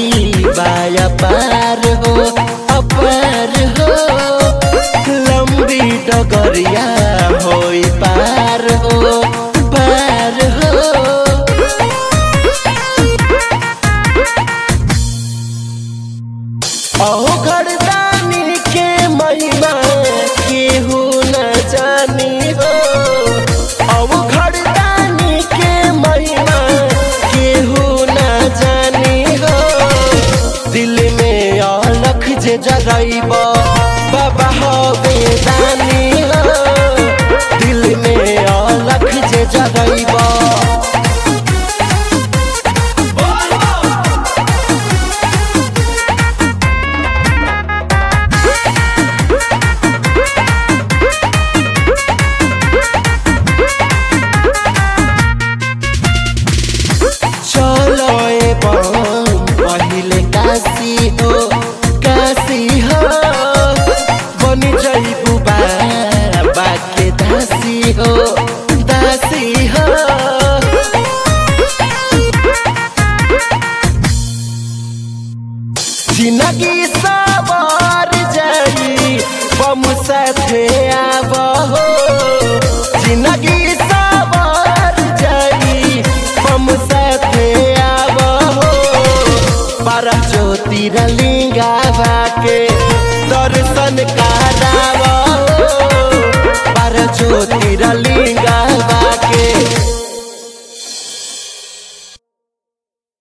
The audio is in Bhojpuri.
बाया पार हो अपार हो लंबी डगरिया होई पार हो पार हो। घरदानी के महिमा केहू न जानी हो घरदानी के महिमा केहू न जानी हो। दिल में अलख जे जरैबा बाबा हवे दानी हो दिल में अलख जे जरैबा। पहिले काशी हो बनी जइबू बाबा के दासी हो दासी हो। जिंदगी सवार जाई बम साथे आब हो जिंदगी सवार जाई बम साथे आब हो। बारह ज्योतिर्लिंगा के दर्शन करा